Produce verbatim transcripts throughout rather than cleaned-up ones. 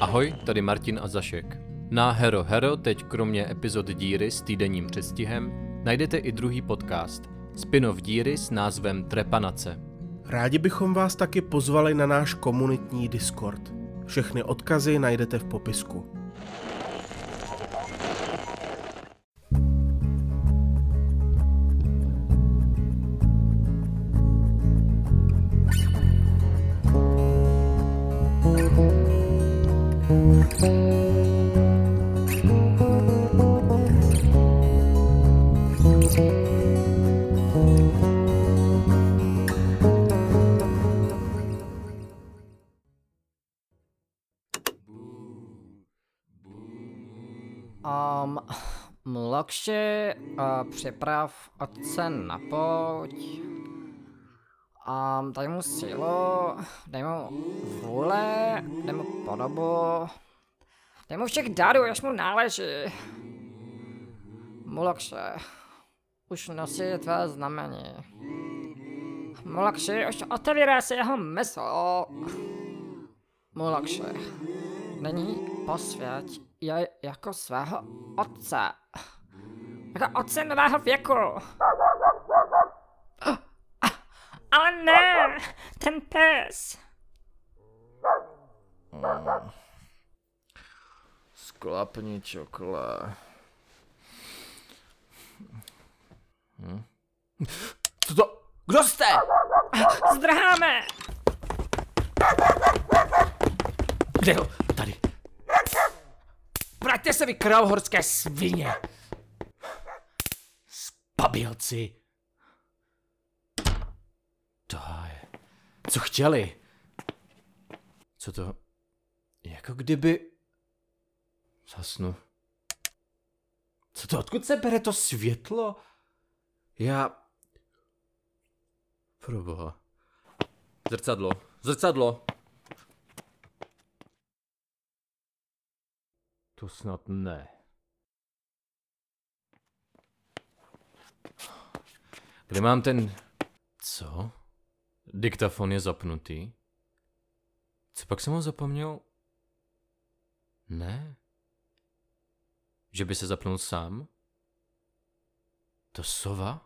Ahoj, tady Martin a Zašek. Na Hero Hero teď kromě epizod Díry s týdenním předstihem najdete i druhý podcast, spin-off Díry s názvem Trepanace. Rádi bychom vás taky pozvali na náš komunitní Discord. Všechny odkazy najdete v popisku. Um, Mlokši, uh, připrav otce na pouť. Um, daj mu sílu, dej mu vůle, dej mu podobu. Dej mu všech darů, jež mu náleží. Mlokši, už nosí tvé znamení. Mlokši, už otevírá se jeho mysl. Mlokši, nyní posvěť je jako svého otce. Jako otce nového věku. Ale ne, ten pes. Hmm. Sklapni čokle. Hm? Co to? Kdo jste? Zdrháme. Kde ho? Tady. Vraťte se vy, králohorské svině! Spabilci! To je... Co chtěli? Co to... Jako kdyby... Zasnu. Co to, odkud se bere to světlo? Já... Proboha. Zrcadlo. Zrcadlo. To snad ne. Kde mám ten... Co? Diktafon je zapnutý? Co pak jsem ho zapomněl? Ne. Že by se zapnul sám? To sova?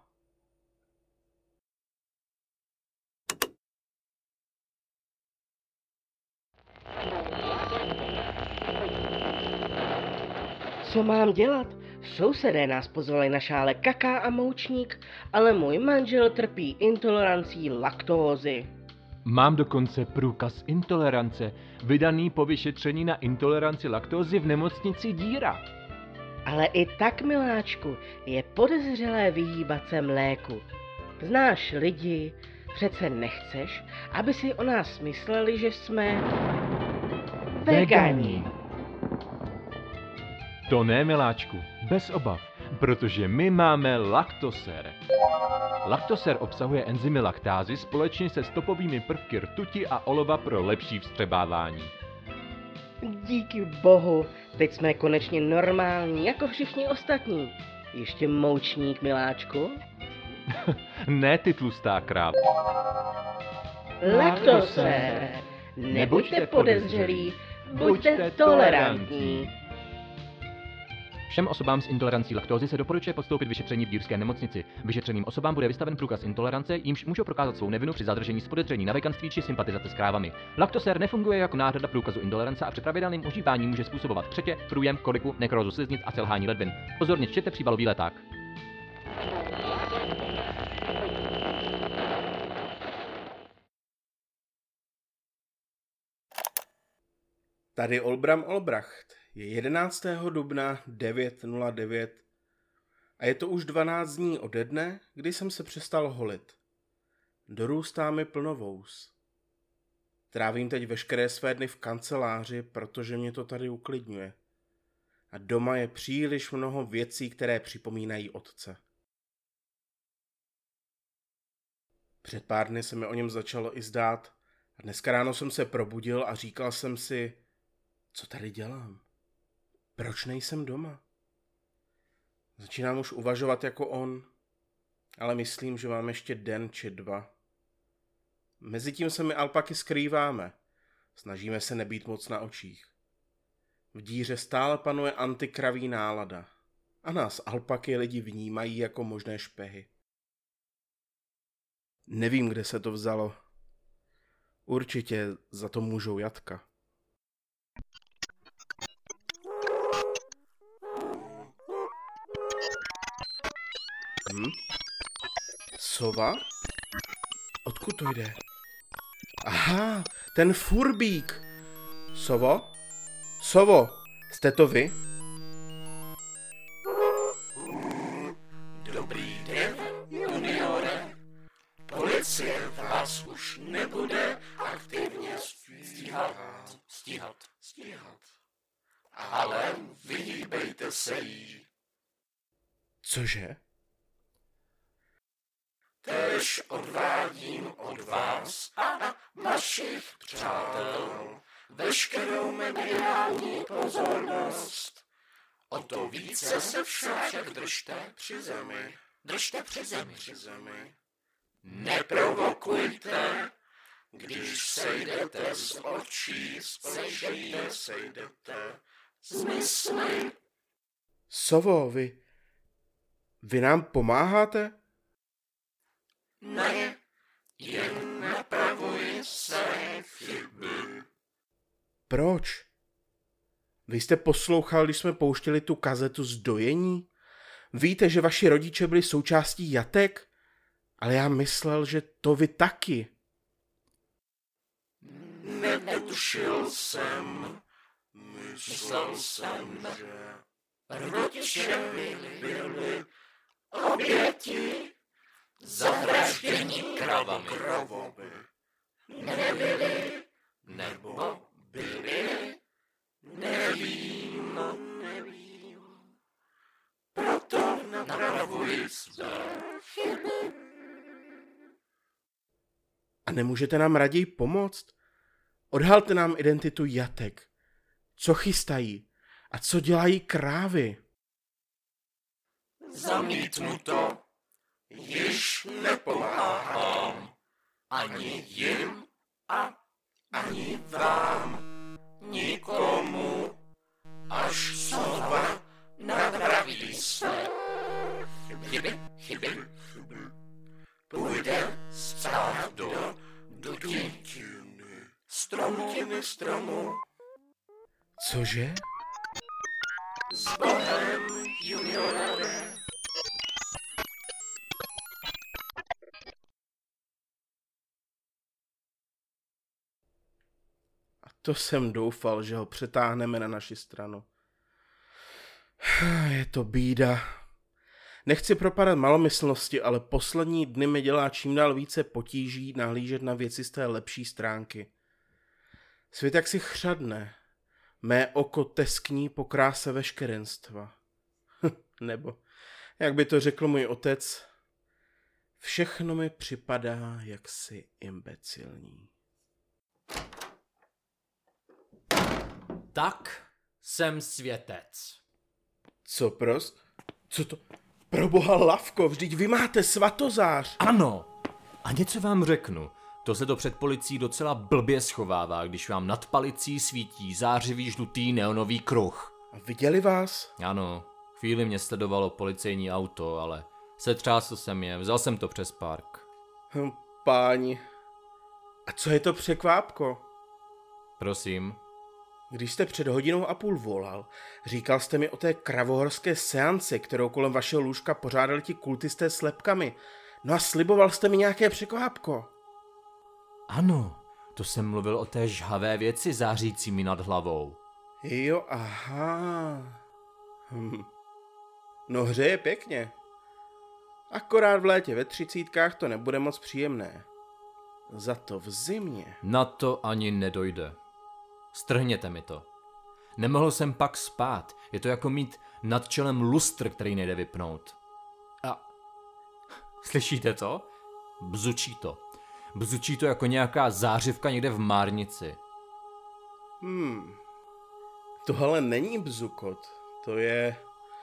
Co mám dělat? Sousedé nás pozvali na šále kaká a moučník, ale můj manžel trpí intolerancí laktózy. Mám dokonce průkaz intolerance, vydaný po vyšetření na intoleranci laktózy v nemocnici Díra. Ale i tak, miláčku, je podezřelé vyhýbat se mléku. Znáš lidi, přece nechceš, aby si o nás mysleli, že jsme... vegani. To ne, miláčku, bez obav, protože my máme Lactoser. Lactoser obsahuje enzymy laktázy společně se stopovými prvky rtuti a olova pro lepší vstřebávání. Díky bohu, teď jsme konečně normální, jako všichni ostatní. Ještě moučník, miláčku? Ne, ty tlustá kráva. Lactoser. Nebuďte podezřelí, buďte tolerantní. Všem osobám s intolerancí laktózy se doporučuje podstoupit vyšetření v dýrské nemocnici. Vyšetřeným osobám bude vystaven průkaz intolerance, jímž můžou prokázat svou nevinu při zadržení z podezření na veganství či sympatizace s krávami. Lactoser nefunguje jako náhrada průkazu intolerance a při pravidelném užívání může způsobovat křetě, průjem, koliku, nekrózu sliznic a selhání ledvin. Pozorně čtěte příbalový leták. Tady Olbram Olbracht. Je jedenáctého dubna devět nula devět a je to už dvanáct dní ode dne, kdy jsem se přestal holit. Dorůstá mi plnovous. Trávím teď veškeré své dny v kanceláři, protože mě to tady uklidňuje. A doma je příliš mnoho věcí, které připomínají otce. Před pár dny se mi o něm začalo i zdát a dneska ráno jsem se probudil a říkal jsem si, co tady dělám? Proč nejsem doma? Začínám už uvažovat jako on, ale myslím, že mám ještě den či dva. Mezitím se my alpaky skrýváme. Snažíme se nebýt moc na očích. V díře stále panuje antikraví nálada. A nás alpaky lidi vnímají jako možné špehy. Nevím, kde se to vzalo. Určitě za to můžou jatka. Hm? Sova? Odkud to jde? Aha, ten furbík. Sovo? Sovo, jste to vy? Dobrý den, juniore. Policie vás už nebude aktivně stíhat, stíhat, stíhat. Ale vyhýbejte se jí. Cože? Též odvádím od vás a vašich přátel veškerou mediální pozornost. O to více se však držte při zemi. Držte při zemi. Při zemi. Neprovokujte, když sejdete z očí, sejdete, sejdete z mysli. Sovo, vy... Vy nám pomáháte? Ne, jen napravuji své chyby. Proč? Vy jste poslouchal, když jsme pouštěli tu kazetu z dojení? Víte, že vaši rodiče byli součástí jatek? Ale já myslel, že to vy taky. Netušil jsem, myslel jsem, že rodiče byli oběti zavraždění kravami. Nebyli, nebo byli, nevím, nevím. Proto napravuji své chyby. A nemůžete nám raději pomoct? Odhalte nám identitu jatek. Co chystají? A co dělají krávy? Zamítnuto. Již nepomáhám. Ani jim a ani vám. Nikomu. Až sova napraví své chyby, chyby, chyby. Půjde spát do dutiny. Stromky stromu. Cože? S Bohem, juniore. A to jsem doufal, že ho přetáhneme na naši stranu. Je to bída. Nechci propadat malomyslnosti, ale poslední dny mi dělá čím dál více potíží nahlížet na věci z té lepší stránky. Svět jak si chřadne. Mé oko teskní po kráse veškerenstva. Nebo, jak by to řekl můj otec, všechno mi připadá jaksi imbecilní. Tak jsem světec. Co prost? Co to? Proboha Lavko, vždyť vy máte svatozář. Ano, a něco vám řeknu. To se to před policií docela blbě schovává, když vám nad palicí svítí zářivý žlutý neonový kruh. A viděli vás? Ano, chvíli mě sledovalo policejní auto, ale setřásl jsem je, vzal jsem to přes park. Hm, páni. A co je to překvápko? Prosím. Když jste před hodinou a půl volal, říkal jste mi o té kravohorské seanci, kterou kolem vašeho lůžka pořádali ti kultisté s lebkami. No a sliboval jste mi nějaké překvápko. Ano, to jsem mluvil o té žhavé věci zářící mi nad hlavou. Jo, aha. Hm. No hřeje pěkně. Akorát v létě ve třicítkách to nebude moc příjemné. Za to v zimě. Na to ani nedojde. Strhněte mi to. Nemohl jsem pak spát. Je to jako mít nad čelem lustr, který nejde vypnout. A slyšíte to? Bzučí to. Bzučí to jako nějaká zářivka někde v márnici. Hmm. Tohle není bzukot. To je...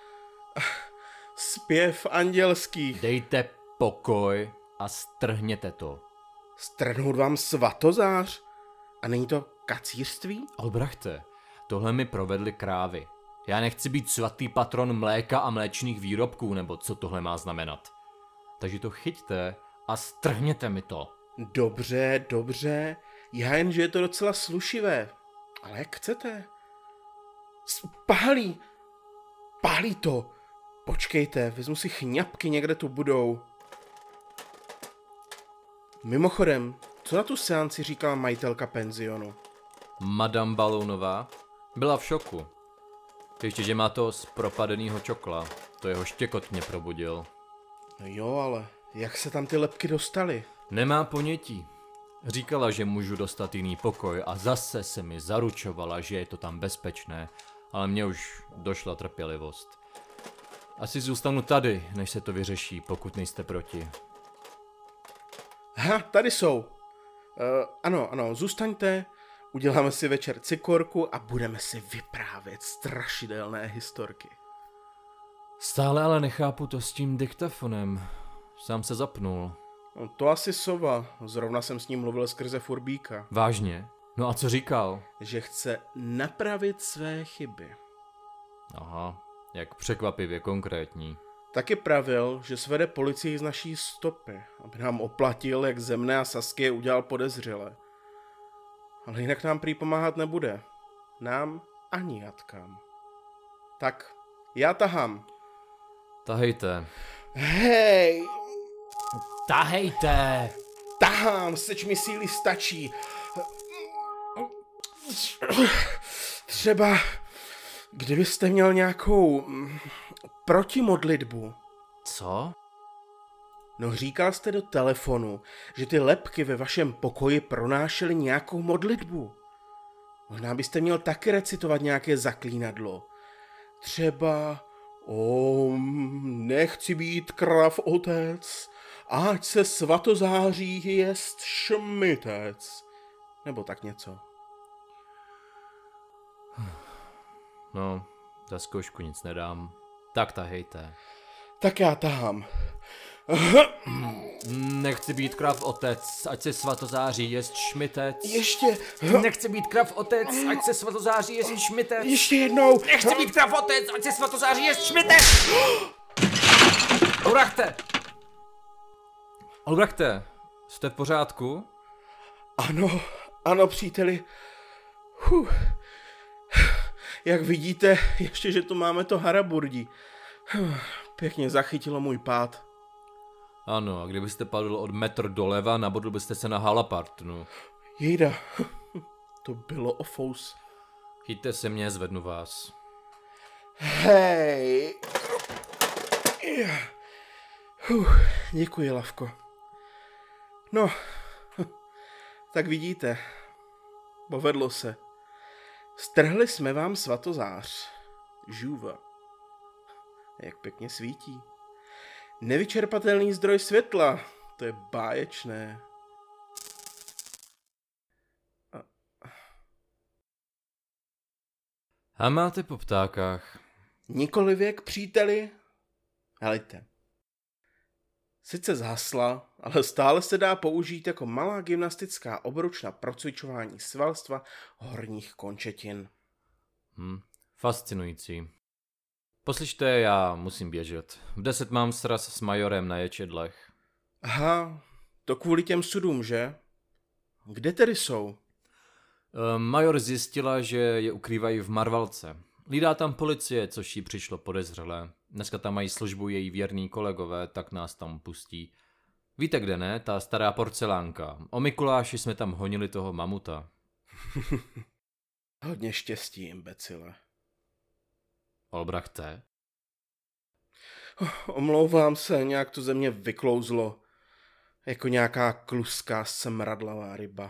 zpěv andělských. Dejte pokoj a strhněte to. Strhnout vám svatozář? A není to kacířství? Albrachte, tohle mi provedly krávy. Já nechci být svatý patron mléka a mléčných výrobků, nebo co tohle má znamenat. Takže to chyťte a strhněte mi to. Dobře, dobře, já jen, že je to docela slušivé. Ale jak chcete? S- Pálí! Pálí to! Počkejte, vezmu si chňapky, někde tu budou. Mimochodem, co na tu seanci říkala majitelka penzionu? Madame Balounová byla v šoku. Ještě, že má to z propadenýho čokla. To jeho štěkot mě probudil. No jo, ale jak se tam ty lebky dostaly? Nemá ponětí. Říkala, že můžu dostat jiný pokoj a zase se mi zaručovala, že je to tam bezpečné, ale mně už došla trpělivost. Asi zůstanu tady, než se to vyřeší, pokud nejste proti. Ha, tady jsou. Uh, ano, ano, zůstaňte, uděláme si večer cikorku a budeme si vyprávět strašidelné historky. Stále ale nechápu to s tím diktafonem. Sám se zapnul. No, to asi sova, zrovna jsem s ním mluvil skrze furbíka. Vážně? No a co říkal? Že chce napravit své chyby. Aha, jak překvapivě konkrétní. Taky pravil, že svede policii z naší stopy, aby nám oplatil, jak Zemné a Sasky je udělal podezřele. Ale jinak nám prý pomáhat nebude. Nám ani jatkám. Tak, já tahám. Tahejte. Hej, Tahejte! tahám, seč mi síly stačí. Třeba, kdybyste měl nějakou mm, protimodlitbu. Co? No říkal jste do telefonu, že ty lebky ve vašem pokoji pronášely nějakou modlitbu. Možná byste měl taky recitovat nějaké zaklínadlo. Třeba Om, nechci být krav otec, ať se svatozáří jest šmitec. Nebo tak něco. No, za zkoušku nic nedám. Tak tahejte. Tak já tahám. Nechci být krav otec, ať se svatozáří jest šmitec. Ještě, Nechci být krav otec, ať se svatozáří jest šmitec. ještě jednou. Nechci být krav otec, ať se svatozáří jest šmitec. Albrechte! Albrechte, jste v pořádku? Ano, ano, příteli. Huh. Jak vidíte, ještě, že tu máme to haraburdí. Pěkně zachytilo můj pád. Ano, a kdybyste padl od metr doleva, nabodl byste se na halapartnu. Jejda, to bylo ofous. Chyťte se mě, zvednu vás. Hej. Huh, děkuji, Lavko. No, tak vidíte, povedlo se. Strhli jsme vám svatozář. Žuva. Jak pěkně svítí. Nevyčerpatelný zdroj světla. To je báječné. A máte po ptákách? Nikoli věk, příteli. Helejte. Sice zhasla, ale stále se dá použít jako malá gymnastická obruč na procvičování svalstva horních končetin. Hm, fascinující. Poslyšte, já musím běžet. V deset mám sraz s majorem na ječedlech. Aha, to kvůli těm sudům, že? Kde tedy jsou? E, major zjistila, že je ukrývají v Marvalce. Lídá tam policie, což jí přišlo podezřelé. Dneska tam mají službu její věrný kolegové, tak nás tam pustí. Víte kde ne? Ta stará porcelánka. O Mikuláši jsme tam honili toho mamuta. Hodně štěstí, imbecile. Albrechte? Omlouvám se, nějak to ze mě vyklouzlo. Jako nějaká kluská smradlavá ryba.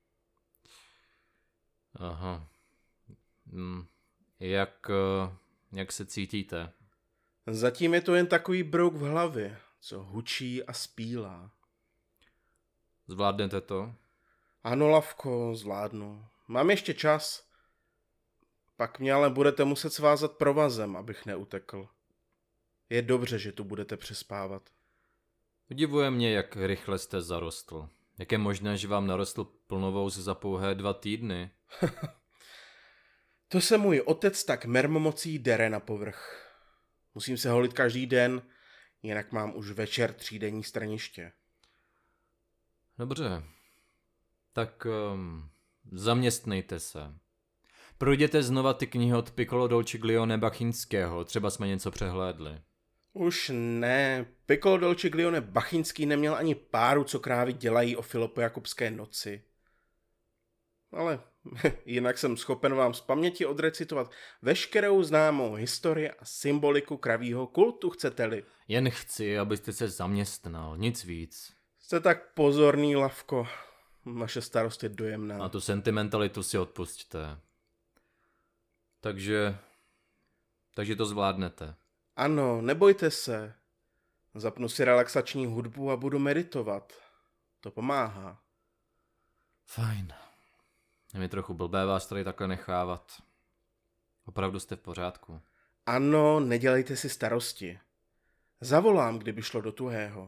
Aha. Hm. Jak, uh, jak se cítíte? Zatím je to jen takový brouk v hlavě, co hučí a spílá. Zvládnete to? Ano, Lavko, zvládnu. Mám ještě čas. Pak mě ale budete muset svázat provazem, abych neutekl. Je dobře, že tu budete přespávat. Udivuje mě, jak rychle jste zarostl. Jak je možné, že vám narostl plnovous za pouhé dva týdny? To se můj otec tak mermomocí dere na povrch. Musím se holit každý den, jinak mám už večer třídenní straniště. Dobře. Tak um, zaměstnejte se. Projděte znova ty knihy od Piccolo Dolciglione Bachinského, třeba jsme něco přehlédli. Už ne, Piccolo Dolciglione Bachinský neměl ani páru, co krávy dělají o Filopojakubské noci. Ale jinak jsem schopen vám z paměti odrecitovat veškerou známou historii a symboliku kravího kultu, chcete-li. Jen chci, abyste se zaměstnal, nic víc. Jste tak pozorný, Lavko. Vaše starost je dojemná. A tu sentimentalitu si odpusťte. Takže... Takže to zvládnete. Ano, nebojte se. Zapnu si relaxační hudbu a budu meditovat. To pomáhá. Fajn. Je mi trochu blbé vás tady takhle nechávat. Opravdu jste v pořádku. Ano, nedělejte si starosti. Zavolám, kdyby šlo do tuhého.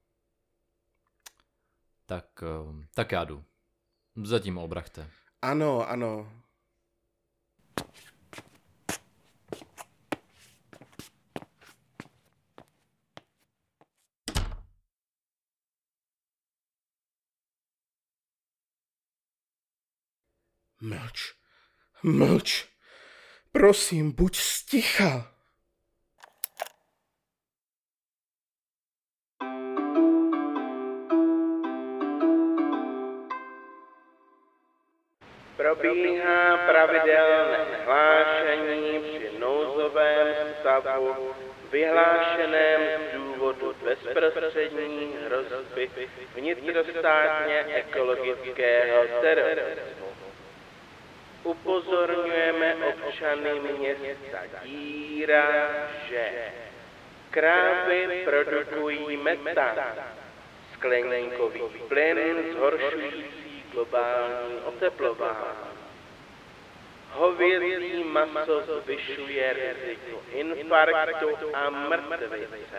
Tak, tak já jdu. Zatím, Olbrachte. Ano, ano. Mlč, mlč. Prosím, buď sticha. Probíhá pravidelné hlášení při nouzovém stavu vyhlášeném z důvodu bezprostřední hrozby vnitrostátně ekologického terorismu. Upozorňujeme občany města Díra, že krávy produkují metan, skleníkový plyn zhoršující globální oteplování. Hovězí maso zvyšuje riziko infarktu a mrtvice.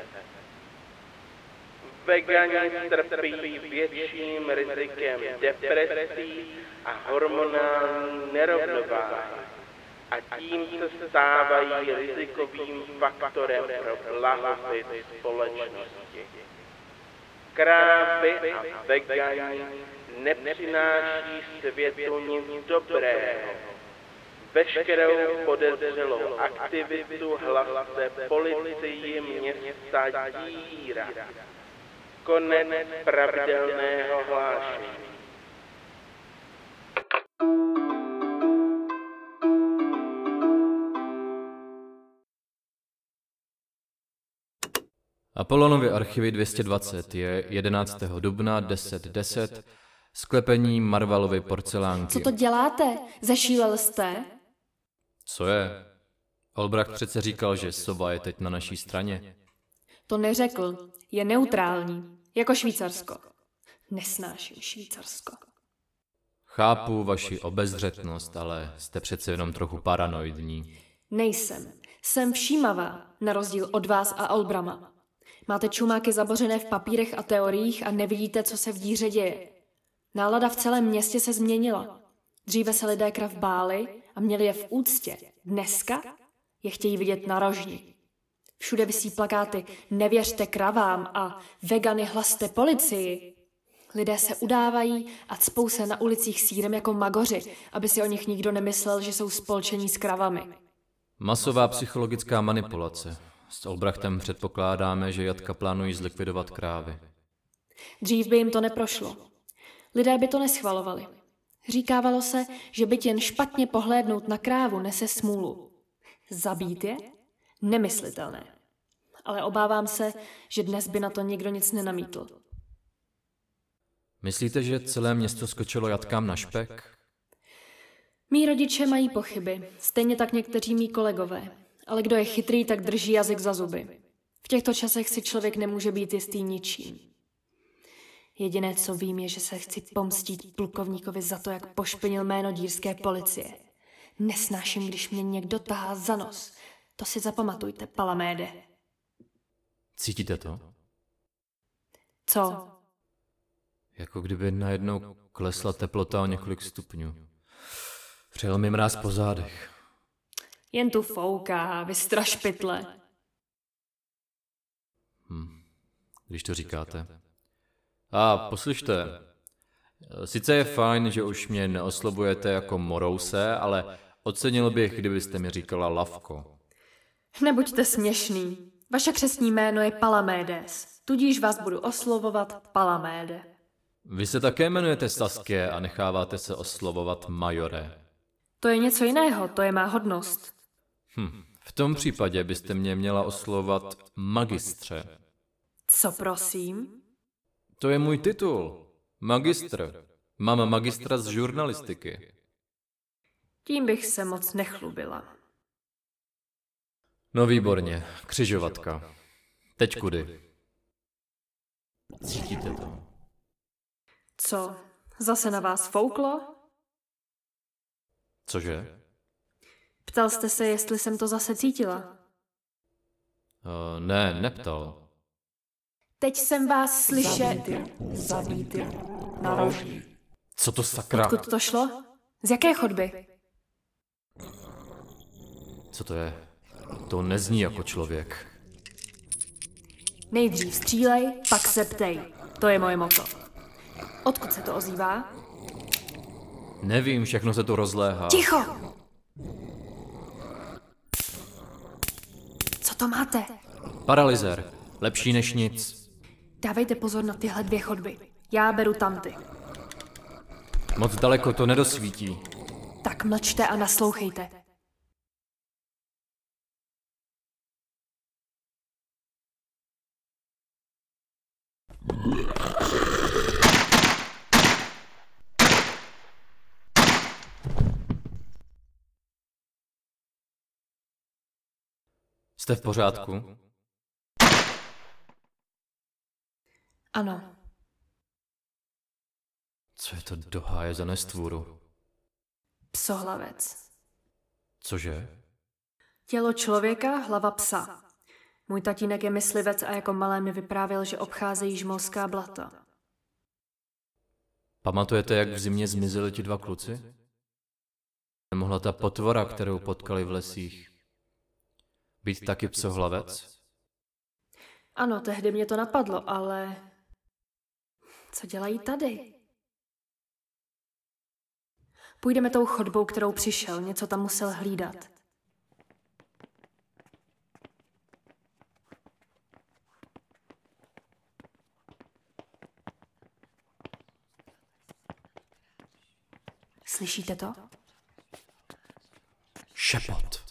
Vegani trpí větším rizikem depresí a hormonální nerovnováhy a tím se stávají rizikovým faktorem pro blahobyt společnosti. Krávy a vegani nepřináší světu nic dobrého. Veškerou podezřelou aktivitu hlaste policii města Díra. Konec pravidelného hlášení. Apollonovy archivy dvě stě dvacet je jedenáctého dubna deset deset, sklepení Marvalovy porcelánky. Co to děláte? Zašílel jste? Co je? Olbracht přece říkal, že sova je teď na naší straně. To neřekl. Je neutrální. Jako Švýcarsko. Nesnáším Švýcarsko. Chápu vaši obezřetnost, ale jste přece jenom trochu paranoidní. Nejsem. Jsem všímavá, na rozdíl od vás a Olbrama. Máte čumáky zabořené v papírech a teoriích a nevidíte, co se v díře děje. Nálada v celém městě se změnila. Dříve se lidé krav báli a měli je v úctě. Dneska je chtějí vidět na rožni. Všude visí plakáty nevěřte kravám a vegany hlaste policii. Lidé se udávají a cpou se na ulicích sýrem jako magoři, aby si o nich nikdo nemyslel, že jsou spolčení s kravami. Masová psychologická manipulace. S Olbrachtem předpokládáme, že jatka plánují zlikvidovat krávy. Dřív by jim to neprošlo. Lidé by to neschvalovali. Říkávalo se, že byť jen špatně pohlédnout na krávu nese smůlu. Zabít je? Nemyslitelné. Ale obávám se, že dnes by na to nikdo nic nenamítl. Myslíte, že celé město skočilo jatkám na špek? Mí rodiče mají pochyby, stejně tak někteří mí kolegové. Ale kdo je chytrý, tak drží jazyk za zuby. V těchto časech si člověk nemůže být jistý ničím. Jediné, co vím, je, že se chci pomstít plukovníkovi za to, jak pošpinil jméno dírské policie. Nesnáším, když mě někdo tahá za nos. To si zapamatujte, Palaméde. Cítíte to? Co? Jako kdyby najednou klesla teplota o několik stupňů. Přijel mi mráz po zádech. Jen tu fouká, vy strašpytle. Hm, když to říkáte. A poslyšte, sice je fajn, že už mě neoslovujete jako Morouse, ale ocenil bych, kdybyste mi říkala Lavko. Nebuďte směšný. Vaše křestní jméno je Palamédes, tudíž vás budu oslovovat Palaméde. Vy se také jmenujete Saskia a necháváte se oslovovat Majore. To je něco jiného, to je má hodnost. Hm, v tom případě byste mě měla oslovovat Magistře. Co prosím? To je můj titul. Magistr. Mám magistra z žurnalistiky. Tím bych se moc nechlubila. No výborně, křižovatka. Teď kudy? Cítíte to? Co, zase na vás fouklo? Cože? Ptal jste se, jestli jsem to zase cítila. Uh, ne, neptal. Teď jsem vás slyšel. Zabíty na roží. Co to sakra? Odkud to šlo? Z jaké chodby? Co to je? To nezní jako člověk. Nejdřív střílej, pak se ptej. To je moje motto. Odkud se to ozývá? Nevím, všechno se to rozléhá. Ticho! Co to máte? Paralyzer. Lepší než nic. Dávejte pozor na tyhle dvě chodby. Já beru tamty. Moc daleko to nedosvítí. Tak mlčte a naslouchejte. Jste v pořádku? Ano. Co je to do háje za nestvůru? Psohlavec. Cože? Tělo člověka, hlava psa. Můj tatínek je myslivec a jako malé mi vyprávěl, že obcházejí žmolská blata. Pamatujete, jak v zimě zmizeli ti dva kluci? Nemohla ta potvora, kterou potkali v lesích, být taky psohlavec? Ano, tehdy mě to napadlo, ale... Co dělají tady? Půjdeme tou chodbou, kterou přišel, něco tam musel hlídat. Slyšíte to? Šepot.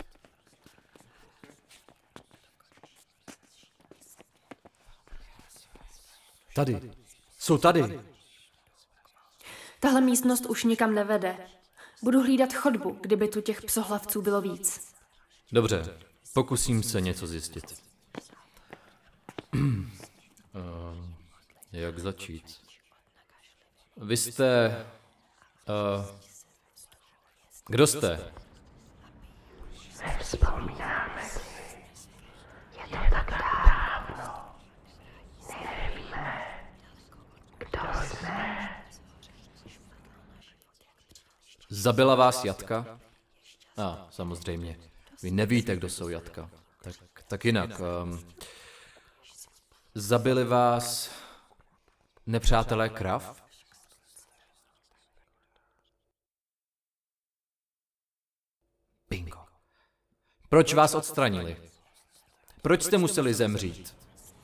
Tady. Jsou tady. Tahle místnost už nikam nevede. Budu hlídat chodbu, kdyby tu těch psohlavců bylo víc. Dobře, pokusím se něco zjistit. uh, jak začít? Vy jste... Uh, kdo jste? Nevzpomínáme si. Je to tak dávno. Nevíme, kdo jsme. Zabila vás jatka? A, ah, samozřejmě. Vy nevíte, kdo jsou jatka. Tak, tak jinak. Um, zabili vás nepřátelé krav? Bingo. Proč vás odstranili? Proč jste museli zemřít?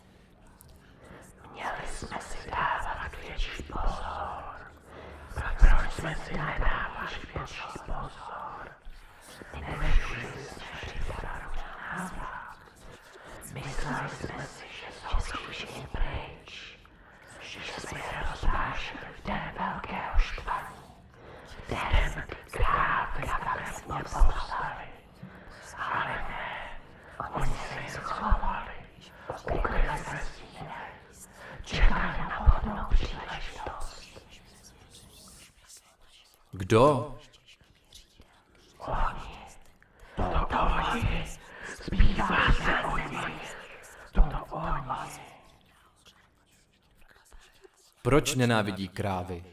Měli jsme si dávat větší pozor. Proč jsme si nedávali větší pozor? Nevyšli jsme připravovat. Mysleli jsme si, že jsou všichni pryč. Že jsme je rozvážili v den velkého štvaní. Den krávy takhle poslali. Ale ne, oni se schovali. Ukryli se s ním. Čekali na vhodnou příležitost. Kdo? Oni. To oni. Zbývá se o nich. To oni. Proč nenávidí krávy?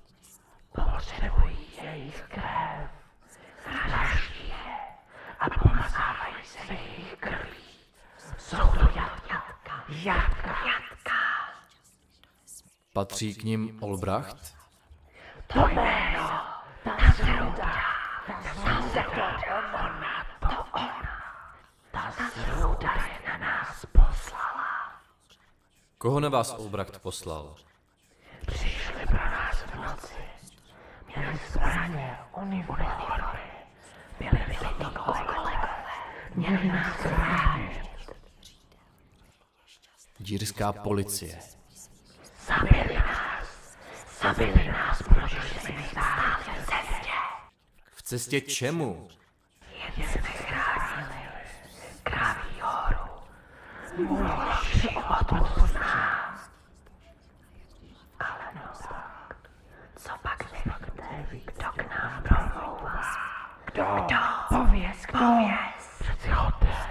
Potřebují jejich krev. Vraždí je a Jatka. Patří k nim Olbracht? To jméno, ta zruda, ta zruda, ona, to ona. Ta zruda je na nás poslala. Koho na vás Olbracht poslal? Přišli pro nás v noci. Měli zbraně, uniformy. Byli vysoký kolegové. Měli nás chránit. Dírská policie. Zabili nás. Zabili nás, protože jsme stáli v cestě. V cestě čemu? Jen jsme chránili Kraví horu. Mluvši odpust nás. Ale no tak, co pak nevíte, kdo k nám promlouvá? Kdo? Kdo? Pověz, pověz. Přeci otec.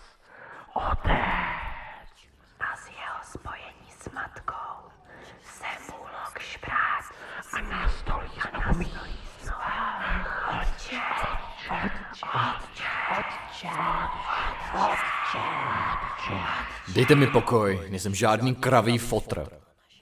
Otec. A z jeho spojení s matkou se mu lok šprát a nastolí na místo. Otče, otče, otče, otče, otče. Dejte mi pokoj, nejsem žádný kravý fotr.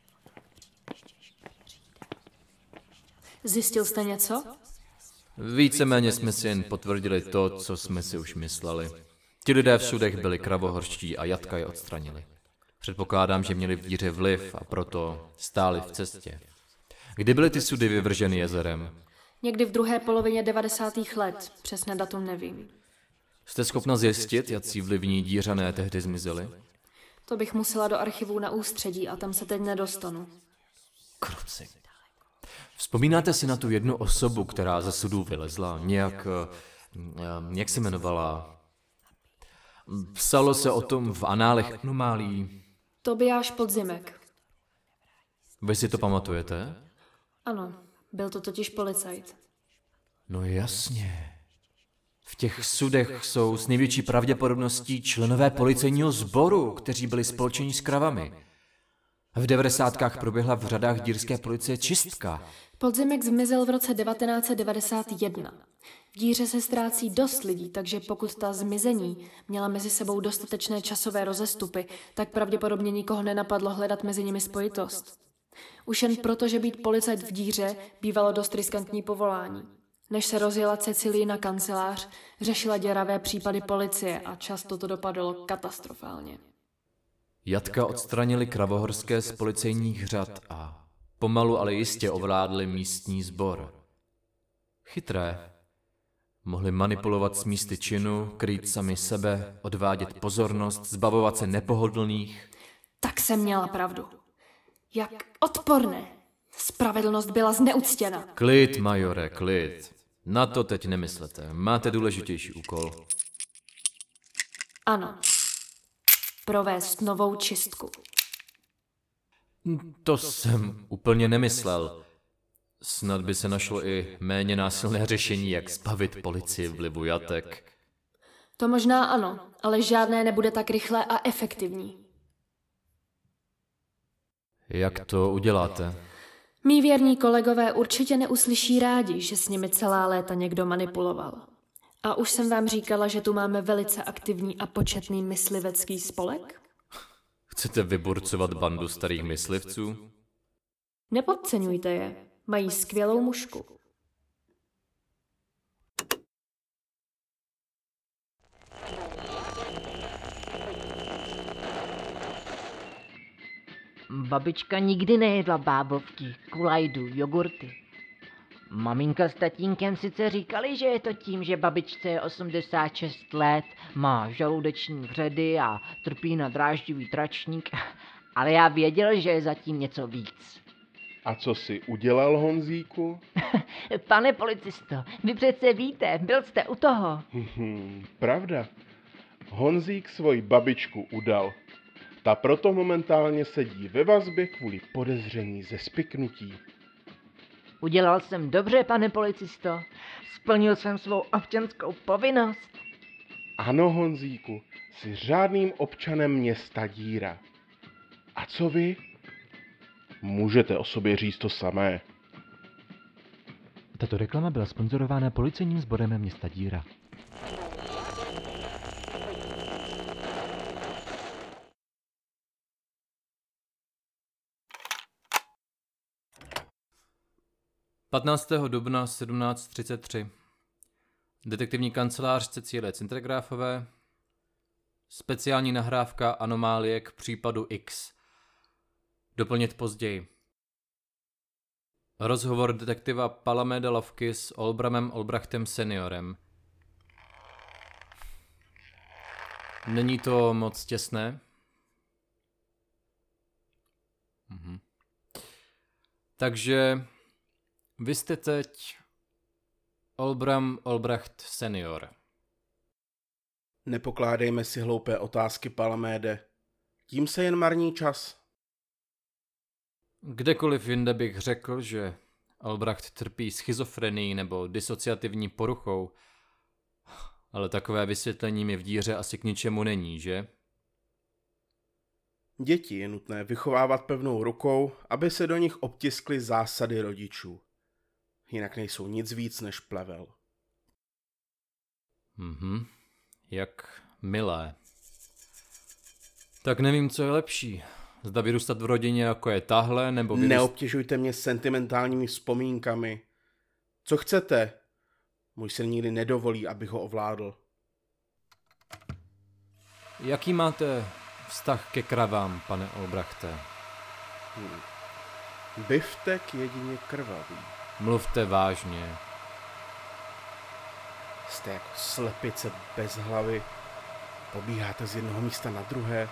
Zjistil jste něco? Víceméně jsme si jen potvrdili to, co jsme si už mysleli. Ti lidé v sudech byli kravohorští a Jatka je odstranili. Předpokládám, že měli v díře vliv a proto stáli v cestě. Kdy byly ty sudy vyvrženy jezerem? Někdy v druhé polovině devadesátých let, přesné datum nevím. Jste schopna zjistit, jací vlivní dířané tehdy zmizeli? To bych musela do archivů na ústředí a tam se teď nedostanu. Kruci. Vzpomínáte si na tu jednu osobu, která ze sudů vylezla? Nějak, jak se jmenovala? Psalo se o tom v análech anomálí. Tobiáš Podzimek. Vy si to pamatujete? Ano, byl to totiž policajt. No jasně. V těch sudech jsou s největší pravděpodobností členové policejního sboru, kteří byli spolčení s kravami. V devadesátkách proběhla v řadách dírské policie čistka. Podzimek zmizel v roce devatenáct set devadesát jedna. V díře se ztrácí dost lidí, takže pokud ta zmizení měla mezi sebou dostatečné časové rozestupy, tak pravděpodobně nikoho nenapadlo hledat mezi nimi spojitost. Už jen proto, že být policajt v díře bývalo dost riskantní povolání. Než se rozjela Cecilii na kancelář, řešila děravé případy policie a často to dopadlo katastrofálně. Jatka odstranili kravohorské z policejních řad a pomalu, ale jistě ovládli místní sbor. Chytré. Mohli manipulovat s místy činu, krýt sami sebe, odvádět pozornost, zbavovat se nepohodlných. Tak jsem měla pravdu. Jak odporné. Spravedlnost byla zneuctěna. Klid, majore, klid. Na to teď nemyslete. Máte důležitější úkol. Ano. Provést novou čistku. To jsem úplně nemyslel. Snad by se našlo i méně násilné řešení, jak zbavit policii vlivu jatek. To možná ano, ale žádné nebude tak rychlé a efektivní. Jak to uděláte? Mí věrní kolegové určitě neuslyší rádi, že s nimi celá léta někdo manipuloval. A už jsem vám říkala, že tu máme velice aktivní a početný myslivecký spolek? Chcete vyburcovat bandu starých myslivců? Nepodceňujte je. Mají skvělou mušku. Babička nikdy nejedla bábovky, kulajdu, jogurty. Maminka s tatínkem sice říkali, že je to tím, že babičce je osmdesát šest let, má žaludeční vředy a trpí na dráždivý tračník, ale já věděl, že je zatím něco víc. A co jsi udělal, Honzíku? Pane policisto, vy přece víte, byl jste u toho. Pravda. Honzík svoji babičku udal. Ta proto momentálně sedí ve vazbě kvůli podezření ze spiknutí. Udělal jsem dobře, pane policisto. Splnil jsem svou občanskou povinnost. Ano, Honzíku, jsi řádným občanem města Díra. A co vy? Můžete o sobě říct to samé. Tato reklama byla sponzorována policejním sborem města Díra. patnáctého dubna sedmnáct třicet tři. Detektivní kancelář Cecílie Cintergráfové. Speciální nahrávka anomálie k případu X. Doplnit později. Rozhovor detektiva Palameda Lavky s Olbramem Olbrachtem seniorem. Není to moc těsné? Mhm. Takže vy jste teď Olbram Olbracht senior. Nepokládejme si hloupé otázky, Palaméde. Tím se jen marní čas. Kdekoliv jinde bych řekl, že Olbracht trpí schizofrenií nebo disociativní poruchou, ale takové vysvětlení mi v díře asi k ničemu není, že? Děti je nutné vychovávat pevnou rukou, aby se do nich obtiskly zásady rodičů. Jinak nejsou nic víc než plevel. Mhm, jak milé. Tak nevím, co je lepší. Zda vyrůstat v rodině, jako je tahle, nebo vyrůst... Neobtěžujte mě sentimentálními vzpomínkami. Co chcete? Můj syn nikdy nedovolí, abych ho ovládl. Jaký máte vztah ke kravám, pane Olbrachte? Hmm. Biftek jedině krvavý. Mluvte vážně. Jste jako slepice bez hlavy. Pobíháte z jednoho místa na druhé.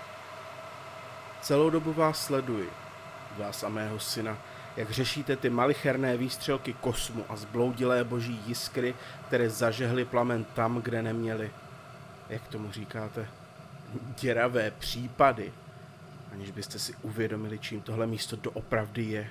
Celou dobu vás sleduji, vás a mého syna, jak řešíte ty malicherné výstřelky kosmu a zbloudilé boží jiskry, které zažehly plamen tam, kde neměly. Jak tomu říkáte? Děravé případy. Aniž byste si uvědomili, čím tohle místo doopravdy je.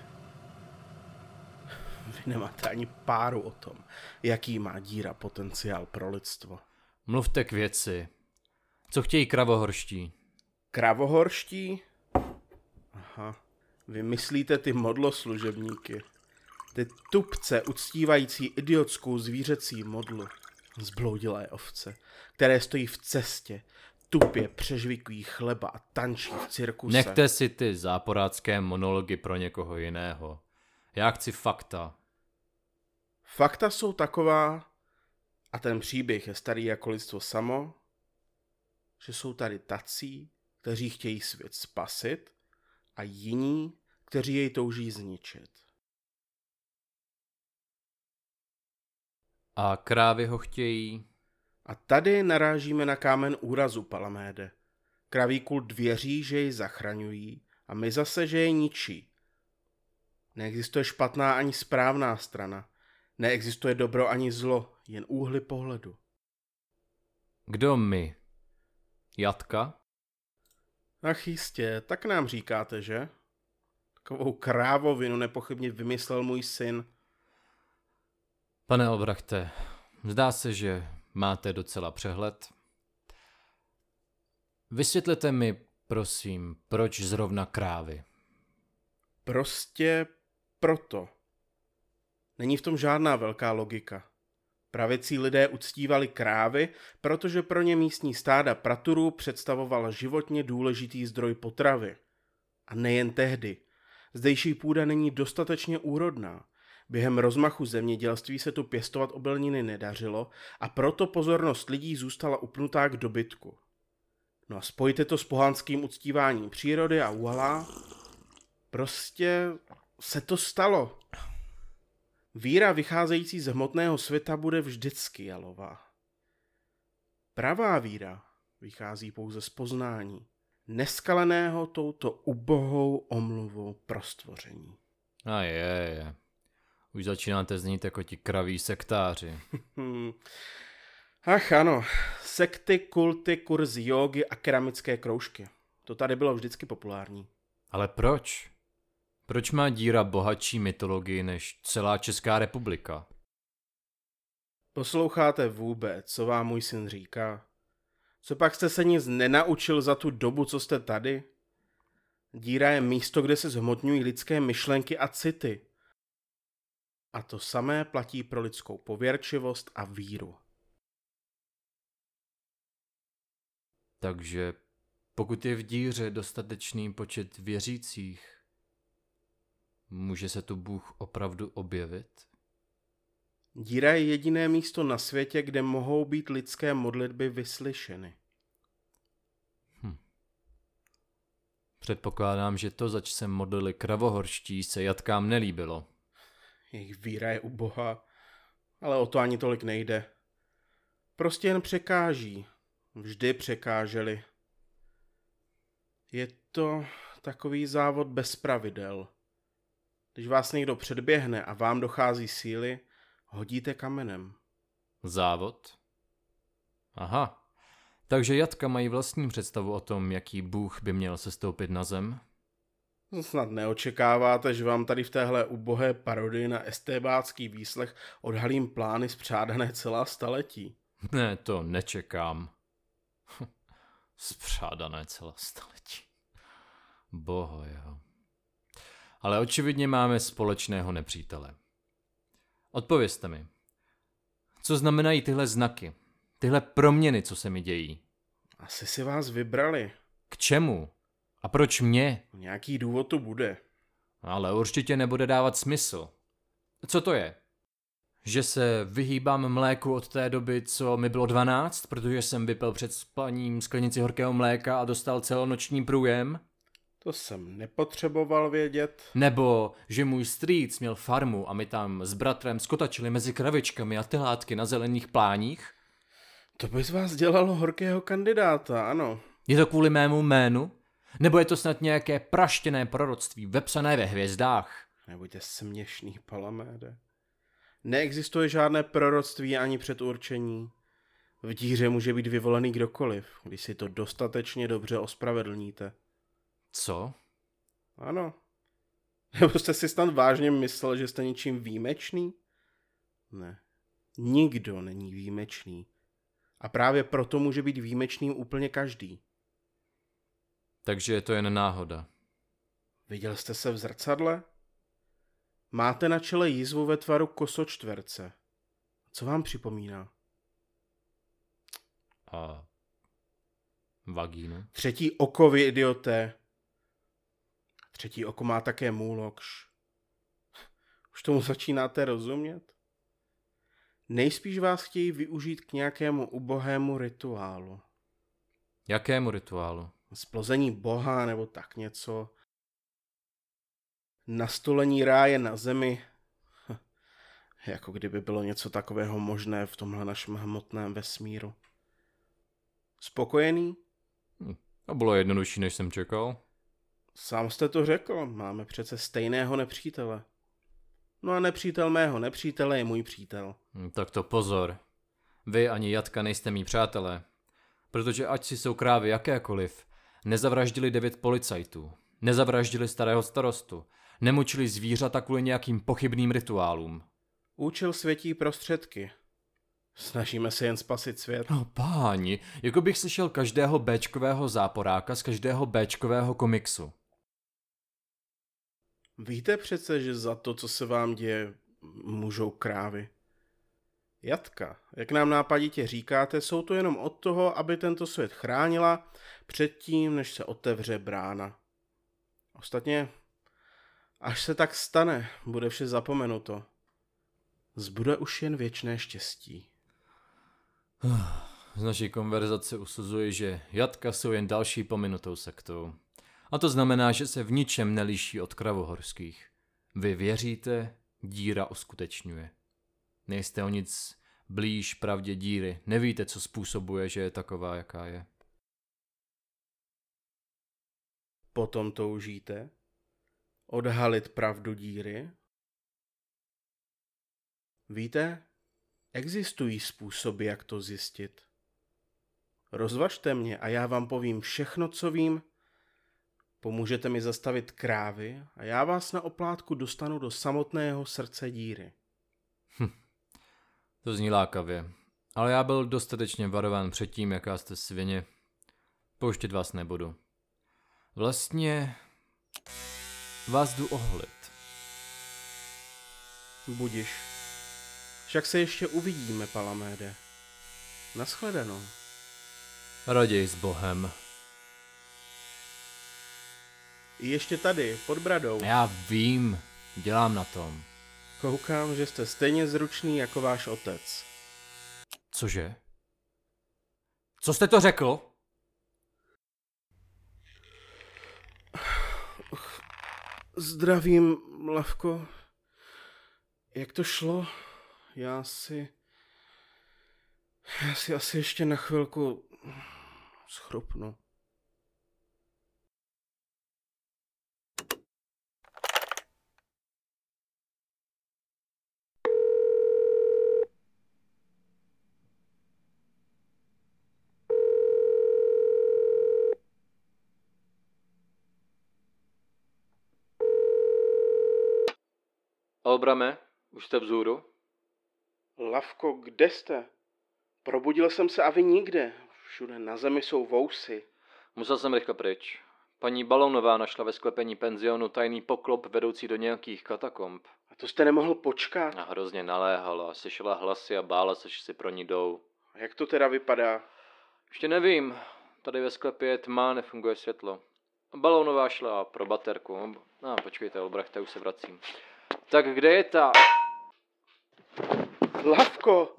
Vy nemáte ani páru o tom, jaký má díra potenciál pro lidstvo. Mluvte k věci. Co chtějí kravohorští? Kravohorští? Aha, vy myslíte ty modloslužebníky. Ty tupce uctívající idiotskou zvířecí modlu. Zbloudilé ovce, které stojí v cestě, tupě přežvikují chleba a tančí v cirkuse. Nechte si ty záporácké monology pro někoho jiného. Já chci fakta. Fakta jsou taková, a ten příběh je starý jako lidstvo samo, že jsou tady tací, kteří chtějí svět spasit, a jiní, kteří jej touží zničit. A krávy ho chtějí? A tady narážíme na kámen úrazu, Palaméde. Kraví kult věří, že jej zachraňují, a my zase, že je ničí. Neexistuje špatná ani správná strana. Neexistuje dobro ani zlo, jen úhly pohledu. Kdo my? Jatka? Ach jistě, tak nám říkáte, že? Takovou krávovinu nepochybně vymyslel můj syn. Pane Olbrachte, zdá se, že máte docela přehled. Vysvětlete mi, prosím, proč zrovna krávy? Prostě proto. Není v tom žádná velká logika. Pravěcí lidé uctívali krávy, protože pro ně místní stáda praturů představovala životně důležitý zdroj potravy. A nejen tehdy. Zdejší půda není dostatečně úrodná. Během rozmachu zemědělství se tu pěstovat obilniny nedařilo a proto pozornost lidí zůstala upnutá k dobytku. No a spojte to s pohanským uctíváním přírody a uhala. Prostě se to stalo. Víra vycházející z hmotného světa bude vždycky jalová. Pravá víra vychází pouze z poznání, neskaleného touto ubohou omluvou pro stvoření. A je, je. Už začínáte znít jako ti kraví sektáři. Ach ano, sekty, kulty, kurzy jógy a keramické kroužky. To tady bylo vždycky populární. Ale proč? Proč má díra bohatší mytologii než celá Česká republika? Posloucháte vůbec, co vám můj syn říká? Co pak jste se nic nenaučil za tu dobu, co jste tady? Díra je místo, kde se zhmotňují lidské myšlenky a city. A to samé platí pro lidskou pověrčivost a víru. Takže pokud je v díře dostatečný počet věřících, Může se tu Bůh opravdu objevit? Díra je jediné místo na světě, kde mohou být lidské modlitby vyslyšeny. Hm. Předpokládám, že to, zač se modlili kravohorští, se jatkám nelíbilo. Jejich víra je ubohá, ale o to ani tolik nejde. Prostě jen překáží. Vždy překáželi. Je to takový závod bez pravidel. Když vás někdo předběhne a vám dochází síly, hodíte kamenem. Závod? Aha. Takže jatka mají vlastní představu o tom, jaký Bůh by měl sestoupit na zem? Snad neočekáváte, že vám tady v téhle ubohé parodii na estébácký výslech odhalím plány spřádané celá staletí. Ne, to nečekám. Spřádané celá staletí. Boho jeho. Ale očividně máme společného nepřítele. Odpovězte mi. Co znamenají tyhle znaky? Tyhle proměny, co se mi dějí? Asi si vás vybrali. K čemu? A proč mě? Nějaký důvod to bude. Ale určitě nebude dávat smysl. Co to je? Že se vyhýbám mléku od té doby, co mi bylo dvanáct, protože jsem vypil před spaním sklenici horkého mléka a dostal celonoční průjem? To jsem nepotřeboval vědět. Nebo že můj strýc měl farmu a my tam s bratrem skotačili mezi kravičkami a telátky na zelených pláních? To by z vás dělalo horkého kandidáta, ano. Je to kvůli mému jménu? Nebo je to snad nějaké praštěné proroctví vepsané ve hvězdách? Nebuďte směšný, Palaméde. Neexistuje žádné proroctví ani předurčení. V díře může být vyvolený kdokoliv, když si to dostatečně dobře ospravedlníte. Co? Ano. Nebo jste si snad vážně myslel, že jste něčím výjimečný? Ne. Nikdo není výjimečný. A právě proto může být výjimečným úplně každý. Takže je to jen náhoda. Viděl jste se v zrcadle? Máte na čele jizvu ve tvaru kosočtverce. Co vám připomíná? A vagínu? Třetí oko, vy idioté. Třetí oko má také můlokš. Už tomu začínáte rozumět? Nejspíš vás chtějí využít k nějakému ubohému rituálu. Jakému rituálu? Splození boha nebo tak něco. Nastolení ráje na zemi. Jako kdyby bylo něco takového možné v tomhle našem hmotném vesmíru. Spokojený? Hm, to bylo jednodušší, než jsem čekal. Sám jste to řekl, máme přece stejného nepřítele. No a nepřítel mého nepřítele je můj přítel. Hm, tak to pozor. Vy ani jatka nejste mý přátelé. Protože ať si jsou krávy jakékoliv, nezavraždili devět policajtů, nezavraždili starého starostu, nemučili zvířata kvůli nějakým pochybným rituálům. Účel světí prostředky. Snažíme se jen spasit svět. No páni, jako bych slyšel každého béčkového záporáka z každého béčkového komiksu. Víte přece, že za to, co se vám děje, můžou krávy. Jatka, jak nám nápaditě říkáte, jsou to jenom od toho, aby tento svět chránila předtím, než se otevře brána. Ostatně, až se tak stane, bude vše zapomenuto. Zbude už jen věčné štěstí. Z naší konverzace usuzuji, že jatka jsou jen další pominutou sektou. A to znamená, že se v ničem neliší od kravohorských. Vy věříte, díra uskutečňuje. Nejste o nic blíž pravdě díry, nevíte, co způsobuje, že je taková, jaká je. Potom toužíte odhalit pravdu díry? Víte, existují způsoby, jak to zjistit. Rozvažte mě a já vám povím všechno, co vím. Pomůžete mi zastavit krávy a já vás na oplátku dostanu do samotného srdce díry. Hm. To zní lákavě, ale já byl dostatečně varován před tím, jaká jste svině. Pouštět vás nebudu. Vlastně vás jdu oholit. Budiš. Však se ještě uvidíme, Palaméde. Naschledanou. Raději s Bohem. I ještě tady, pod bradou. Já vím. Dělám na tom. Koukám, že jste stejně zručný jako váš otec. Cože? Co jste to řekl? Zdravím, Lavko. Jak to šlo? Já si... Já si asi ještě na chvilku schrupnu. Olbrame, už jste vzhůru? Lavko, kde jste? Probudil jsem se a vy nikde. Všude na zemi jsou vousy. Musel jsem rychle pryč. Paní Balónová našla ve sklepení penzionu tajný poklop vedoucí do nějakých katakomb. A to jste nemohl počkat? A hrozně naléhala, slyšela hlasy a bála se, že si pro ní jdou. A jak to teda vypadá? Ještě nevím. Tady ve sklepě je tma, nefunguje světlo. Balónová šla pro baterku. No, počkejte, Olbrachte, už se vracím. Tak kde je ta... Lavko!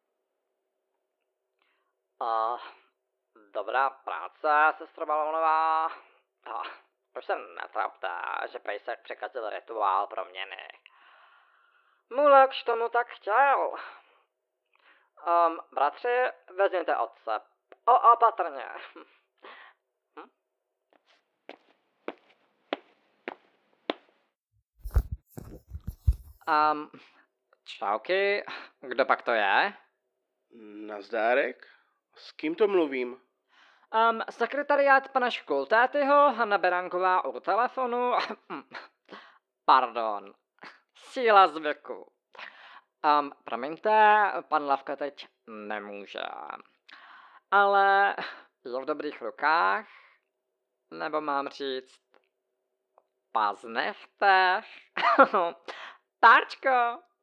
A dobrá práce, sestro Balónová. A už se netrapte, že pejsek překazil rituál proměny. Mulekš tomu tak chtěl. Um, bratři, vezměte otce. O, opatrně. Hm? Um, čauky, kdo pak to je? Nazdárek? S kým to mluvím? Um, sekretariát pana Škultétyho, Hanna Beránková u telefonu. Pardon. Síla zvyku. Um, promiňte, pan Lavka teď nemůže. Ale je v dobrých rukách? Nebo mám říct paznechtech? Táčko,